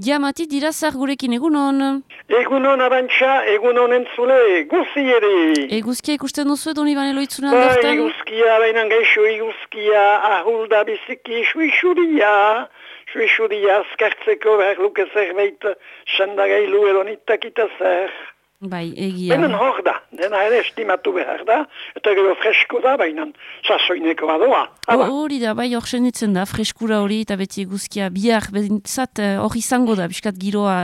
Diamati Dirazar gurekin egunon. Egunon Arantxa, egunon entzule, guzieri. Eguzkia ikusten duzu edo Donibane Loitzuna Ba, aldortan? eguzkia, bainan gaixo eguzkia, ahulda biziki, suixuria, azkartzeko behar luke zerbait, sandagailu edo nitakita zer. Bai, egia. Bainan hor da, dena ere estimatu behar da, eta gero fresko da, bainan sasoineko badoa. Hori da, bai hor senditzen da, freskura hori eta beti eguzkia bihar, bentsat hor izango da, biskat giroa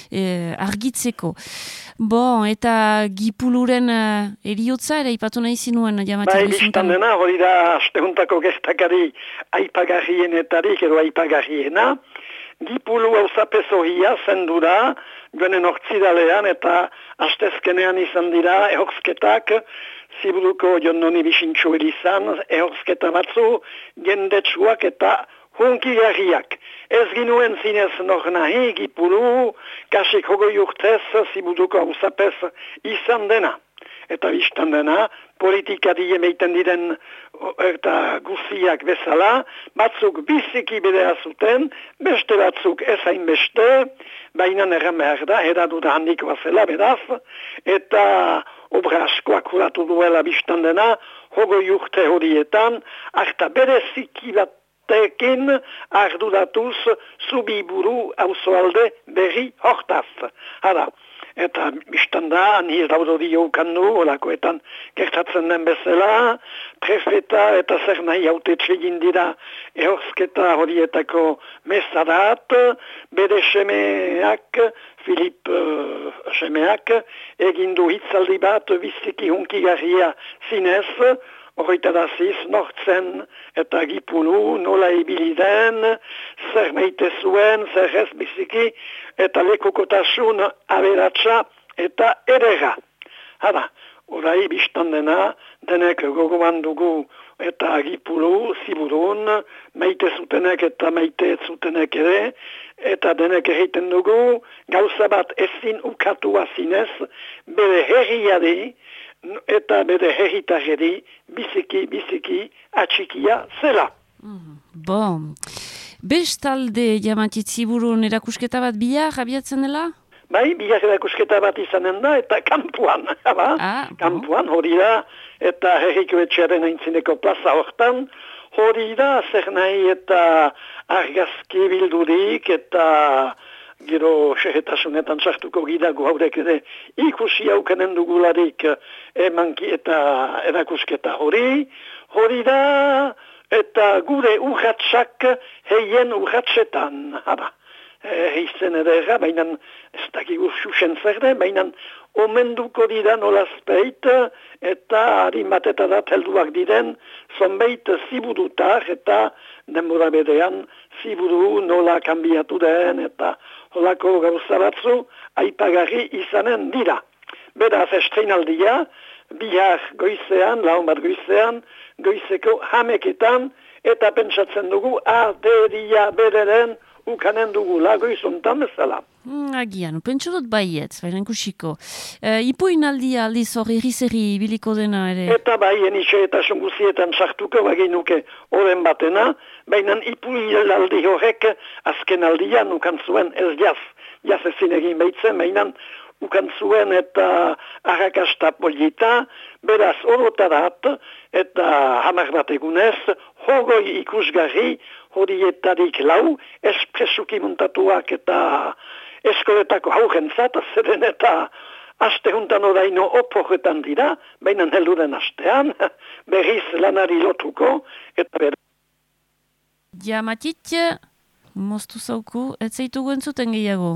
argitzeko. Bon, eta gipuluren eriotza ere ipatu nahi zinuen, Diamati Bai, Loitzuntan. biztan dena, hori da, astehuntako gestakari aipagarrienetarik edo aipagarriena. Gipulu hauzapezohia zendura, joanen ortzidalean eta astezkenean izan dira ehorzketak, ziburuko jonnoni bisintxo elizan, ehorzketa batzu, jendetsuak eta hunkigarriak. Ez ginuen zinez nor nahi, gipulu, kasik hogoi urtez, ziburuko hauzapez izan dena. Eta biztan dena, politikari emeiten diren eta guziak bezala, batzuk biziki bidea zuten, beste batzuk ezain beste, baina erran behar da, eraduda handikoa zela beraz, eta obra askoak kuratu duela biztan dena, hogoi urte horietan, arta bereziki batekin arduratuz zubiburu auzoalde berri hortaz. Hala. Eta biztan da, ni raudodi jaukandu, olakoetan gertatzen den bezala, prefeta eta zer nahi haute txegin dira ehorzketa horietako mesadat, bere semeak, Filip semeak, egindu hitzaldi bat biziki hunkigarria zinez, horretaraziz, nortzen eta gipulu, nola ibiliden, zer meite zuen, zer ez biziki, eta lekukotasun aberatsa eta erega. Hada, orai biztan dena, denek gogoan dugu eta gipulu, ziburun, meite zutenek eta meite ez zutenek ere, eta denek egiten dugu, gauza bat ezin ukatua zinez, bere herriari, eta bere herritarri biziki atxikia zela. Bon. Bestalde, Diamati Ziburun erakusketa bat bihar abiatzen dela? Bai, bihar erakusketa bat izanen da, eta kampuan, kampuan hori da, eta herriko etxearen aintzineko plaza hortan, hori da, zer nahi eta argazki bildurik, eta gero sehetasunetan sartuko gidago haurek ere ikusi haukanen dugularik emanki eta erakusketa hori da, eta gure urratsak heien urratsetan, heizen edera, baina ez dakigu xuxen zer den, baina omenduko dira nolazpeit, eta harin bat eta dat helduak diren, zonbeit ziburutar, eta denbora bedean ziburu nola kanbiatu den, eta holako gauza batzu aipagarri izanen dira. Beraz estreinaldia, bihar goizean, laun bat goizean, goizeko hameketan, eta pentsatzen dugu arderia bederen ukanen dugu lagoizontan bezala. Agian, pentsu dut baietz, baina ikusiko. Ipuinaldia aldiz hori erri biliko dena ere? Eta bai, enitxe eta songuzietan sartuko baginuke oren batena, baina ipuinaldi horrek azken aldian ukan zuen ez jaz ezin egin behitzen, baina ukan zuen eta arrakasta polita, beraz orotarat eta hamar bat egunez, hogoi ikusgarri, horietarik lau, espresuki muntatuak eta eskoletako haurentzat, zeren eta astehuntan oraino oporretan dira, baina helduren astean, berriz lanari lotuko, eta berriz. Diamatit, moztu zauku, ez zaitugu entzuten gehiago.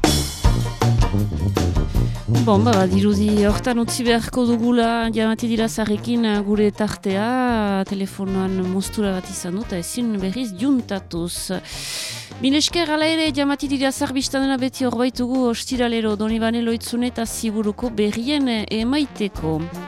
Bon, dirudi hortan utzi beharko dugula Diamati Dirazarrekin gure tartea, telefonoan moztura bat izan dut, ezin berriz juntatuz. Milesker ala ere Diamati Dirazar biztanena beti hor baitugu ostiralero Donibane Loitzune eta Ziburuko berrien emaiteko.